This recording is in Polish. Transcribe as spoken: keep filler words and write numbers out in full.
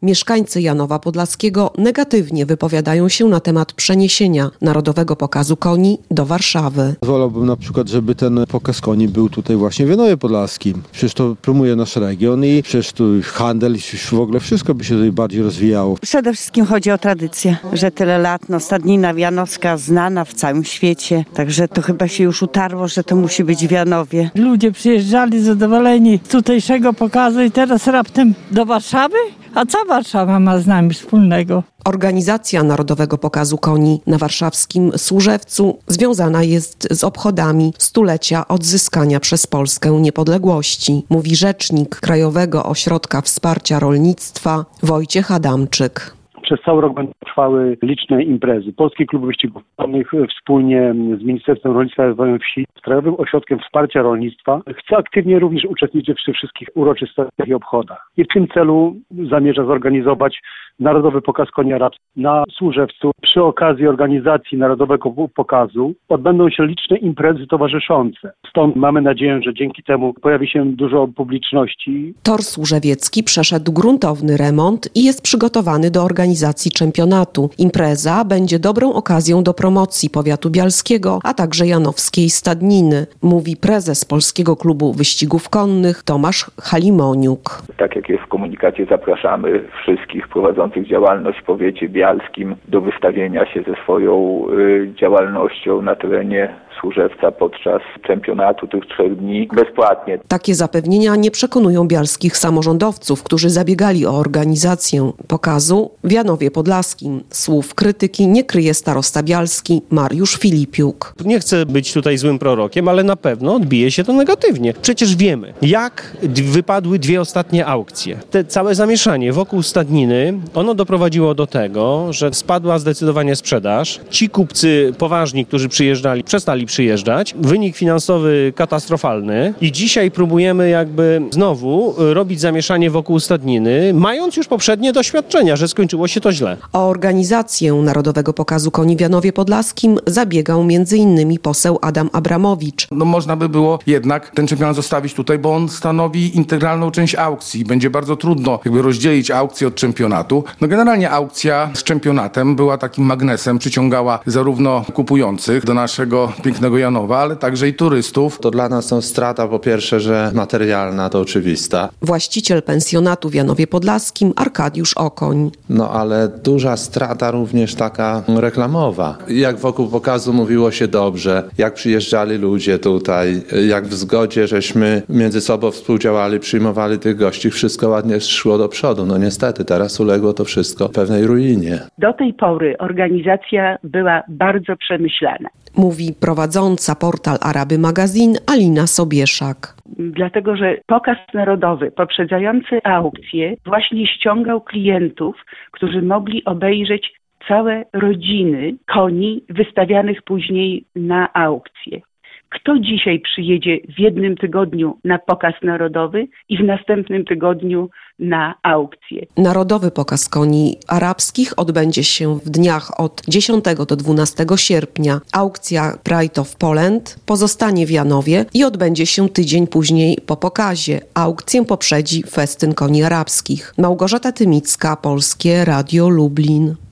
Mieszkańcy Janowa Podlaskiego negatywnie wypowiadają się na temat przeniesienia Narodowego Pokazu Koni do Warszawy. Wolałbym na przykład, żeby ten pokaz koni był tutaj właśnie w Janowie Podlaskim. Przecież to promuje nasz region i przecież tu handel, w ogóle wszystko by się tutaj bardziej rozwijało. Przede wszystkim chodzi o tradycję, że tyle lat, no stadnina janowska znana w całym świecie, także to chyba się już utarło, że to musi być w Janowie. Ludzie przyjeżdżali zadowoleni z tutejszego pokazu i teraz raptem do Warszawy? A co Warszawa ma z nami wspólnego? Organizacja Narodowego Pokazu Koni na warszawskim Służewcu związana jest z obchodami stulecia odzyskania przez Polskę niepodległości, mówi rzecznik Krajowego Ośrodka Wsparcia Rolnictwa Wojciech Adamczyk. Przez cały rok będą trwały liczne imprezy. Polski Klub Wyścigów Konnych wspólnie z Ministerstwem Rolnictwa i Rozwoju Wsi, z Krajowym Ośrodkiem Wsparcia Rolnictwa chce aktywnie również uczestniczyć w tych wszystkich uroczystościach i obchodach. I w tym celu zamierza zorganizować Narodowy Pokaz Koni Arabskich na Służewcu. Przy okazji organizacji Narodowego Pokazu odbędą się liczne imprezy towarzyszące. Stąd mamy nadzieję, że dzięki temu pojawi się dużo publiczności. Tor Służewiecki przeszedł gruntowny remont i jest przygotowany do organizacji czempionatu. Impreza będzie dobrą okazją do promocji powiatu bialskiego, a także janowskiej stadniny, mówi prezes Polskiego Klubu Wyścigów Konnych Tomasz Halimoniuk. Tak jak jest w komunikacie, zapraszamy wszystkich prowadzących działalność w powiecie bialskim do wystawienia się ze swoją y, działalnością na terenie Służewca podczas czempionatu tych trzech dni bezpłatnie. Takie zapewnienia nie przekonują bialskich samorządowców, którzy zabiegali o organizację pokazu w Janowie Podlaskim. Słów krytyki nie kryje starosta bialski Mariusz Filipiuk. Nie chcę być tutaj złym prorokiem, ale na pewno odbije się to negatywnie. Przecież wiemy, jak wypadły dwie ostatnie aukcje. Te całe zamieszanie wokół stadniny, ono doprowadziło do tego, że spadła zdecydowanie sprzedaż. Ci kupcy poważni, którzy przyjeżdżali, przestali przyjeżdżać. Wynik finansowy katastrofalny i dzisiaj próbujemy jakby znowu robić zamieszanie wokół stadniny, mając już poprzednie doświadczenia, że skończyło się to źle. O organizację Narodowego Pokazu Koni w Janowie Podlaskim zabiegał między innymi poseł Adam Abramowicz. No można by było jednak ten czempionat zostawić tutaj, bo on stanowi integralną część aukcji. Będzie bardzo trudno jakby rozdzielić aukcję od czempionatu. No generalnie aukcja z czempionatem była takim magnesem, przyciągała zarówno kupujących do naszego pięknego Janowa, ale także i turystów. To dla nas to strata po pierwsze, że materialna, to oczywista. Właściciel pensjonatu w Janowie Podlaskim Arkadiusz Okoń. No ale duża strata również taka reklamowa. Jak wokół pokazu mówiło się dobrze, jak przyjeżdżali ludzie tutaj, jak w zgodzie żeśmy między sobą współdziałali, przyjmowali tych gości, wszystko ładnie szło do przodu. No niestety, teraz uległo to wszystko pewnej ruinie. Do tej pory organizacja była bardzo przemyślana. Mówi prowadząca portal Araby Magazine Alina Sobieszak. Dlatego, że pokaz narodowy poprzedzający aukcję właśnie ściągał klientów, którzy mogli obejrzeć całe rodziny koni wystawianych później na aukcję. Kto dzisiaj przyjedzie w jednym tygodniu na pokaz narodowy i w następnym tygodniu na aukcję? Narodowy Pokaz Koni Arabskich odbędzie się w dniach od dziesiątego do dwunastego sierpnia. Aukcja Pride of Poland pozostanie w Janowie i odbędzie się tydzień później po pokazie. Aukcję poprzedzi festyn koni arabskich. Małgorzata Tymicka, Polskie Radio Lublin.